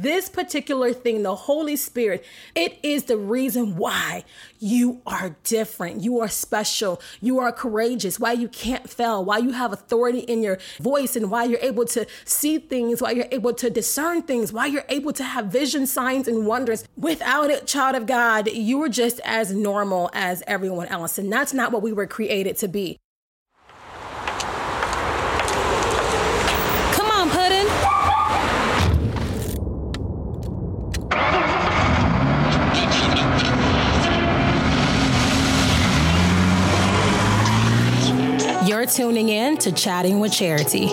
this particular thing, the Holy Spirit, it is the reason why you are different. You are special. You are courageous. Why you can't fail. Why you have authority in your voice, and why you're able to see things, why you're able to discern things, why you're able to have vision, signs, and wonders. Without it, child of God, you were just as normal as everyone else. And that's not what we were created to be. Come on, Puddin'. You're tuning in to Chatting with Charity.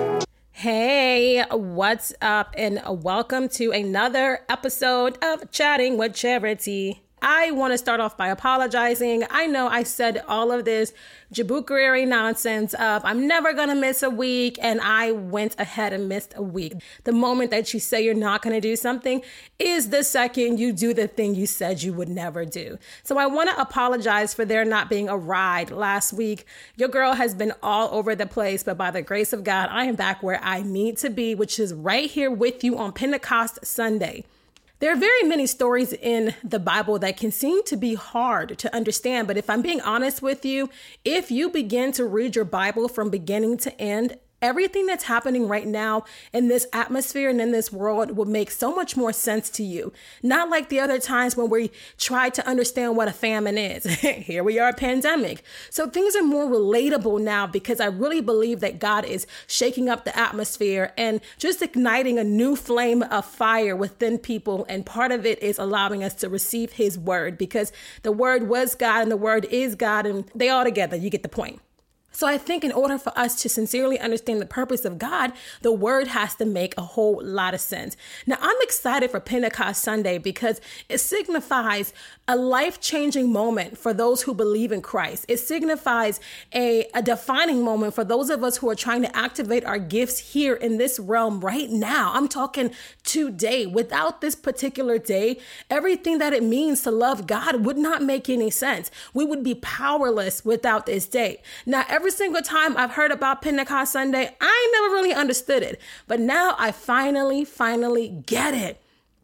Hey, what's up? And welcome to another episode of Chatting with Charity. I want to start off by apologizing. I know I said all of this jabukerary nonsense of I'm never going to miss a week, and I went ahead and missed a week. The moment that you say you're not going to do something is the second you do the thing you said you would never do. So I want to apologize for there not being a ride last week. Your girl has been all over the place, but by the grace of God, I am back where I need to be, which is right here with you on Pentecost Sunday. There are very many stories in the Bible that can seem to be hard to understand, but if I'm being honest with you, if you begin to read your Bible from beginning to end, everything that's happening right now in this atmosphere and in this world will make so much more sense to you. Not like the other times when we tried to understand what a famine is. Here we are, a pandemic. So things are more relatable now because I really believe that God is shaking up the atmosphere and just igniting a new flame of fire within people. And part of it is allowing us to receive his word, because the word was God and the word is God, and they all together. You get the point. So I think in order for us to sincerely understand the purpose of God, the word has to make a whole lot of sense. Now, I'm excited for Pentecost Sunday because it signifies a life-changing moment for those who believe in Christ. It signifies a defining moment for those of us who are trying to activate our gifts here in this realm right now. I'm talking today. Without this particular day, everything that it means to love God would not make any sense. We would be powerless without this day. Now, every single time I've heard about Pentecost Sunday, I never really understood it. But now I finally get it.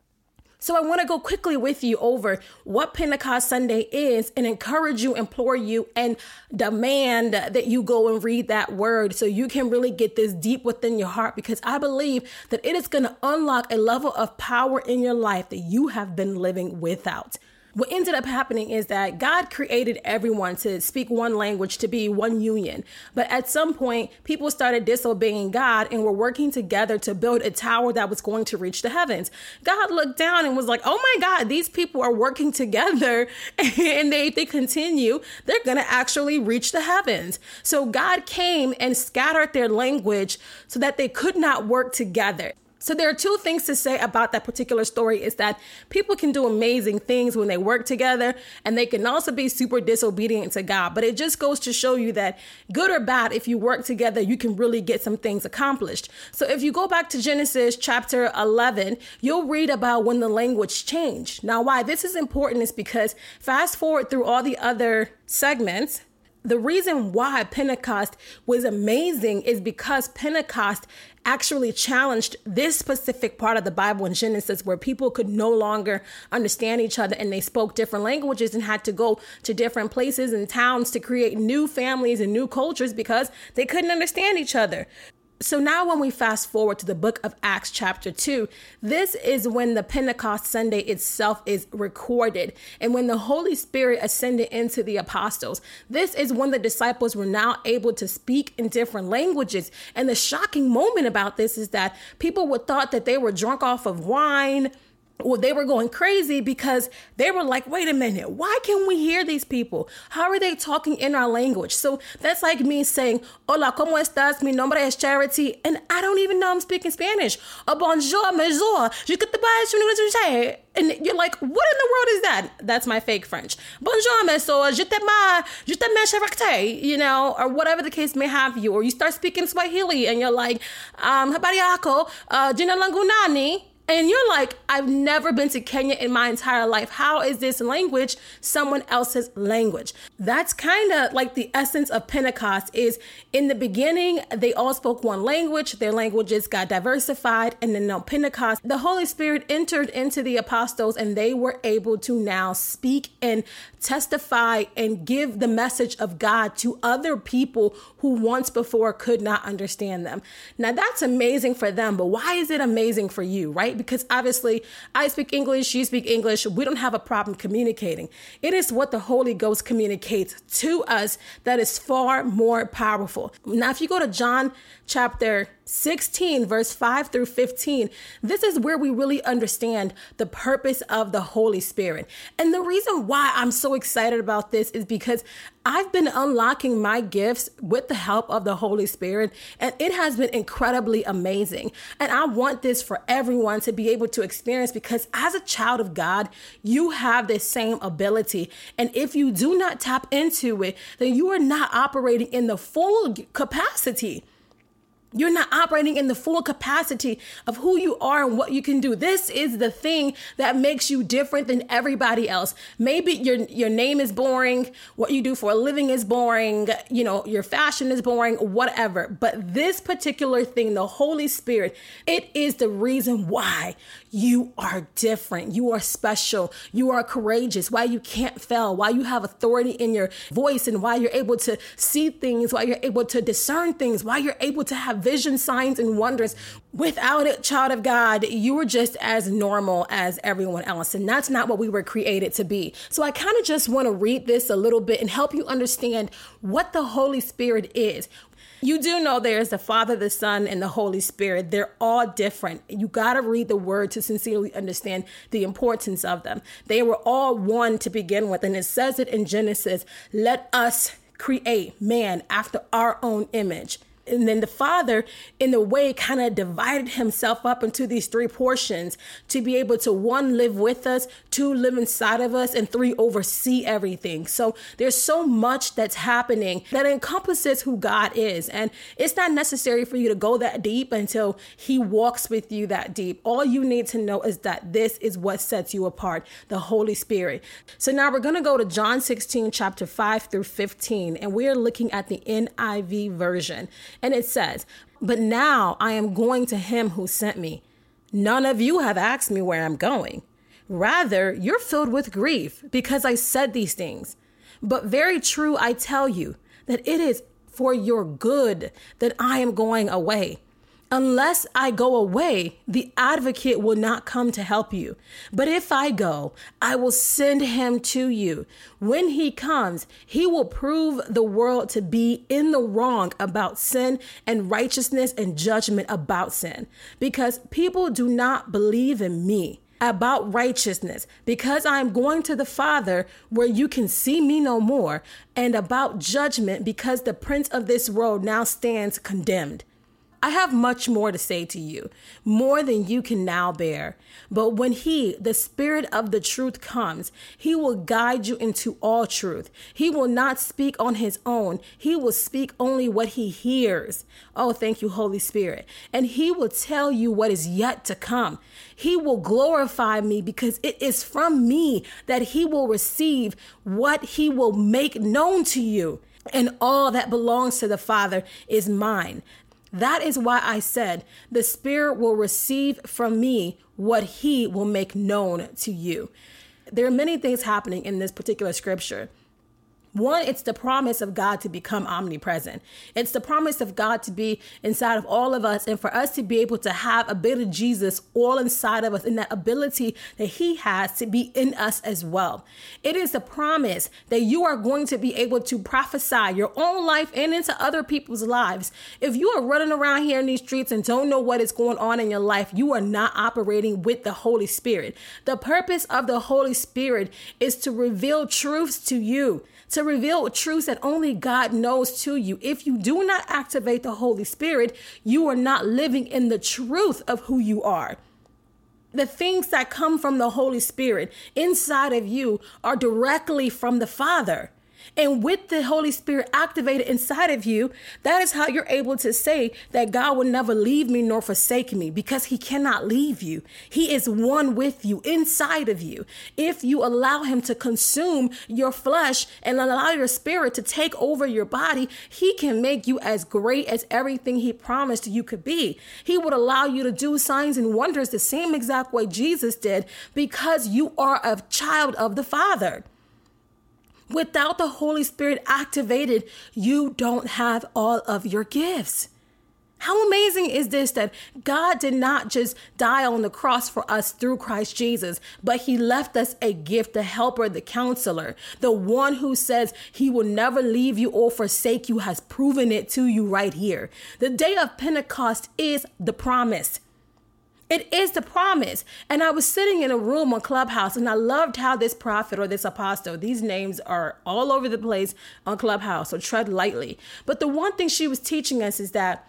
So I want to go quickly with you over what Pentecost Sunday is and encourage you, implore you, and demand that you go and read that word so you can really get this deep within your heart, because I believe that it is going to unlock a level of power in your life that you have been living without. What ended up happening is that God created everyone to speak one language, to be one union. But at some point, people started disobeying God and were working together to build a tower that was going to reach the heavens. God looked down and was like, oh my God, these people are working together, and they continue, they're going to actually reach the heavens. So God came and scattered their language so that they could not work together. So there are two things to say about that particular story, is that people can do amazing things when they work together, and they can also be super disobedient to God. But it just goes to show you that good or bad, if you work together, you can really get some things accomplished. So if you go back to Genesis chapter 11, you'll read about when the language changed. Now, why this is important is because fast forward through all the other segments, the reason why Pentecost was amazing is because Pentecost actually challenged this specific part of the Bible in Genesis, where people could no longer understand each other and they spoke different languages and had to go to different places and towns to create new families and new cultures because they couldn't understand each other. So now when we fast forward to the book of Acts chapter 2, this is when the Pentecost Sunday itself is recorded. And when the Holy Spirit ascended into the apostles, this is when the disciples were now able to speak in different languages. And the shocking moment about this is that people would thought that they were drunk off of wine, or they were going crazy because they were like, wait a minute, why can we hear these people? How are they talking in our language? So that's like me saying, hola, ¿cómo estás? Mi nombre es Charity. And I don't even know I'm speaking Spanish. Oh, bonjour, bonjour. And you're like, what in the world is that? That's my fake French. Bonjour, monsieur. Je t'aime, character, you know, or whatever the case may have you. Or you start speaking Swahili and you're like, habari yako, jina langu nani? And you're like, I've never been to Kenya in my entire life. How is this language someone else's language? That's kind of like the essence of Pentecost is in the beginning, they all spoke one language. Their languages got diversified. And then on Pentecost, the Holy Spirit entered into the apostles and they were able to now speak and testify and give the message of God to other people who once before could not understand them. Now that's amazing for them, but why is it amazing for you, right? Because obviously I speak English, you speak English. We don't have a problem communicating. It is what the Holy Ghost communicates to us that is far more powerful. Now, if you go to John chapter 16, verse 5 through 15, this is where we really understand the purpose of the Holy Spirit. And the reason why I'm so excited about this is because I've been unlocking my gifts with the help of the Holy Spirit, and it has been incredibly amazing. And I want this for everyone to be able to experience because as a child of God, you have this same ability. And if you do not tap into it, then you are not operating in the full capacity. You're not operating in the full capacity of who you are and what you can do. This is the thing that makes you different than everybody else. Maybe your name is boring. What you do for a living is boring. You know, your fashion is boring, whatever. But this particular thing, the Holy Spirit, it is the reason why you are different. You are special. You are courageous. Why you can't fail. Why you have authority in your voice and why you're able to see things. Why you're able to discern things. Why you're able to have vision, signs, and wonders. Without it, child of God, you were just as normal as everyone else. And that's not what we were created to be. So I kind of just want to read this a little bit and help you understand what the Holy Spirit is. You do know there's the Father, the Son, and the Holy Spirit. They're all different. You got to read the word to sincerely understand the importance of them. They were all one to begin with. And it says it in Genesis, let us create man after our own image. And then the Father, in a way, kind of divided himself up into these three portions to be able to, one, live with us, two, live inside of us, and three, oversee everything. So there's so much that's happening that encompasses who God is. And it's not necessary for you to go that deep until he walks with you that deep. All you need to know is that this is what sets you apart, the Holy Spirit. So now we're going to go to John 16, chapter 5 through 15, and we're looking at the NIV version. And it says, but now I am going to him who sent me. None of you have asked me where I'm going. Rather, you're filled with grief because I said these things. But very true, I tell you that it is for your good that I am going away. Unless I go away, the advocate will not come to help you. But if I go, I will send him to you. When he comes, he will prove the world to be in the wrong about sin and righteousness and judgment about sin. Because people do not believe in me about righteousness, because I am going to the Father where you can see me no more, and about judgment, because the prince of this world now stands condemned. I have much more to say to you, more than you can now bear. But when he, the Spirit of the truth, comes, he will guide you into all truth. He will not speak on his own. He will speak only what he hears. Oh, thank you, Holy Spirit. And he will tell you what is yet to come. He will glorify me because it is from me that he will receive what he will make known to you. And all that belongs to the Father is mine. That is why I said the Spirit will receive from me what he will make known to you. There are many things happening in this particular scripture. One, it's the promise of God to become omnipresent. It's the promise of God to be inside of all of us and for us to be able to have a bit of Jesus all inside of us and that ability that he has to be in us as well. It is the promise that you are going to be able to prophesy your own life and into other people's lives. If you are running around here in these streets and don't know what is going on in your life, you are not operating with the Holy Spirit. The purpose of the Holy Spirit is to reveal truths to you, to reveal truths that only God knows to you. If you do not activate the Holy Spirit, you are not living in the truth of who you are. The things that come from the Holy Spirit inside of you are directly from the Father. And with the Holy Spirit activated inside of you, that is how you're able to say that God will never leave me nor forsake me, because he cannot leave you. He is one with you, inside of you. If you allow him to consume your flesh and allow your spirit to take over your body, he can make you as great as everything he promised you could be. He would allow you to do signs and wonders the same exact way Jesus did, because you are a child of the Father. Without the Holy Spirit activated, you don't have all of your gifts. How amazing is this, that God did not just die on the cross for us through Christ Jesus, but he left us a gift, the helper, the counselor, the one who says he will never leave you or forsake you, has proven it to you right here. The day of Pentecost is the promise. It is the promise. And I was sitting in a room on Clubhouse, and I loved how this prophet or this apostle, these names are all over the place on Clubhouse, so tread lightly. But the one thing she was teaching us is that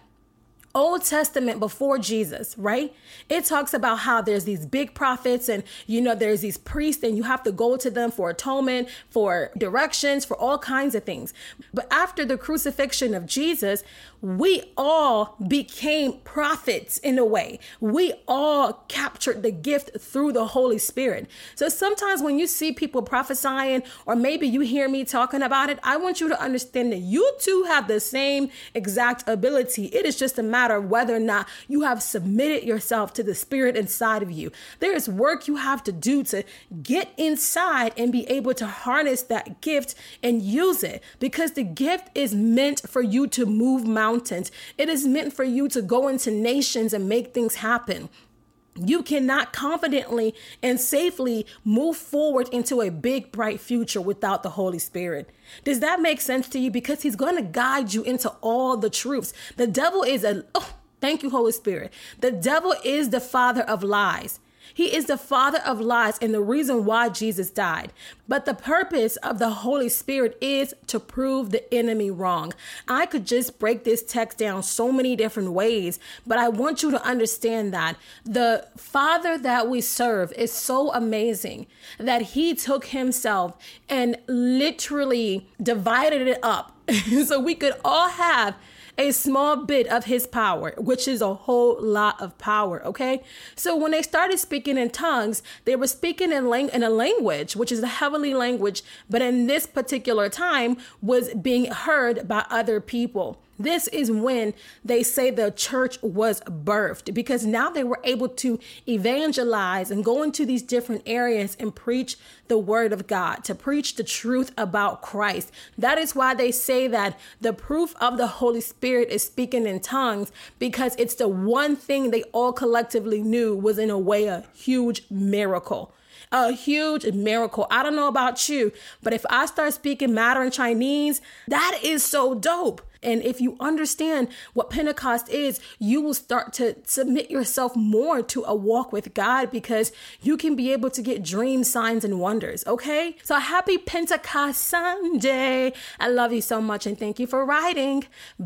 Old Testament before Jesus, right? It talks about how there's these big prophets and, there's these priests, and you have to go to them for atonement, for directions, for all kinds of things. But after the crucifixion of Jesus, we all became prophets in a way. We all captured the gift through the Holy Spirit. So sometimes when you see people prophesying, or maybe you hear me talking about it, I want you to understand that you too have the same exact ability. It is just a matter of whether or not you have submitted yourself to the Spirit inside of you. There is work you have to do to get inside and be able to harness that gift and use it, because the gift is meant for you to move mountains. It is meant for you to go into nations and make things happen. You cannot confidently and safely move forward into a big, bright future without the Holy Spirit. Does that make sense to you? Because he's going to guide you into all the truths. The devil is thank you, Holy Spirit. The devil is the father of lies. He is the father of lies and the reason why Jesus died. But the purpose of the Holy Spirit is to prove the enemy wrong. I could just break this text down so many different ways, but I want you to understand that the Father that we serve is so amazing that he took himself and literally divided it up so we could all have a small bit of his power, which is a whole lot of power. Okay. So when they started speaking in tongues, they were speaking in a language, which is a heavenly language, but in this particular time was being heard by other people. This is when they say the church was birthed, because now they were able to evangelize and go into these different areas and preach the word of God, to preach the truth about Christ. That is why they say that the proof of the Holy Spirit is speaking in tongues, because it's the one thing they all collectively knew was in a way a huge miracle. A huge miracle. I don't know about you, but if I start speaking Mandarin Chinese, that is so dope. And if you understand what Pentecost is, you will start to submit yourself more to a walk with God, because you can be able to get dreams, signs, and wonders. Okay? So happy Pentecost Sunday. I love you so much and thank you for writing.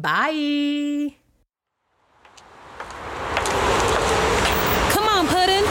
Bye. Come on, Puddin'.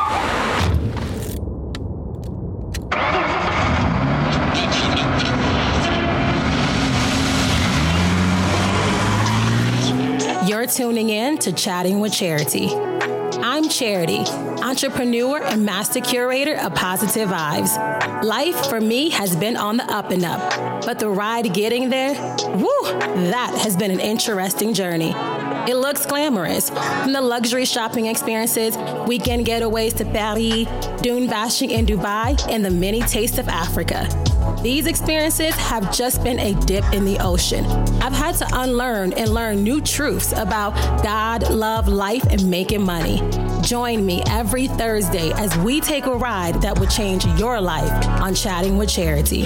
You're tuning in to Chatting with Charity. I'm Charity, entrepreneur and master curator of Positive Vibes. Life for me has been on the up and up, but the ride getting there, that has been an interesting journey. It looks glamorous, from the luxury shopping experiences, weekend getaways to Paris, dune bashing in Dubai, and the many tastes of Africa. These experiences have just been a dip in the ocean. I've had to unlearn and learn new truths about God, love, life, and making money. Join me every Thursday as we take a ride that will change your life on Chatting with Charity.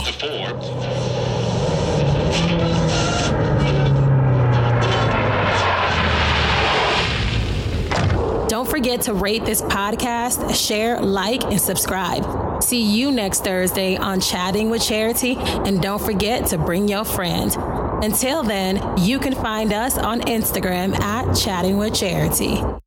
Don't forget to rate this podcast, share, like, and subscribe. See you next Thursday on Chatting with Charity, and don't forget to bring your friend. Until then, you can find us on Instagram at Chatting with Charity.